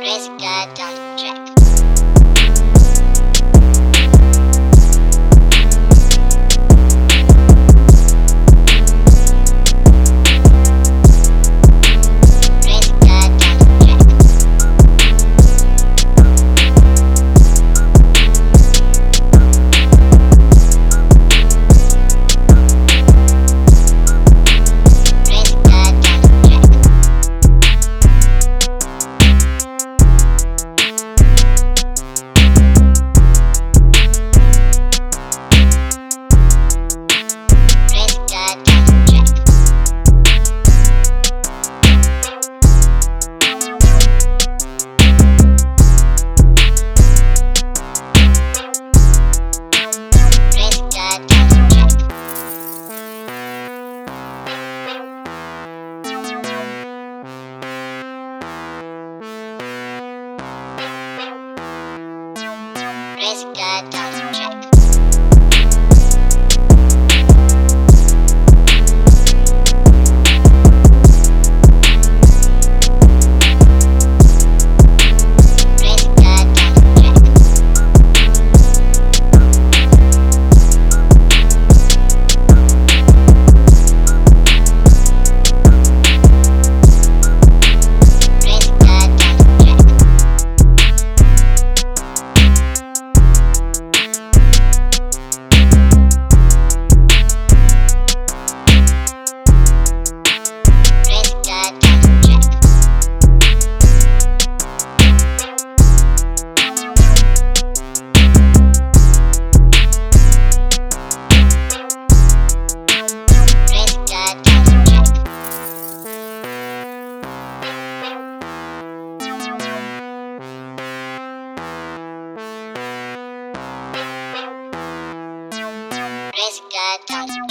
Praise God on the track. Praise God on the track. Praise God on the track. Praise God on the track. Praise God on the track. Praise God on the track. Praise God on the track. Praise God on the track. Praise God on the track. Praise God on the track. Praise God on the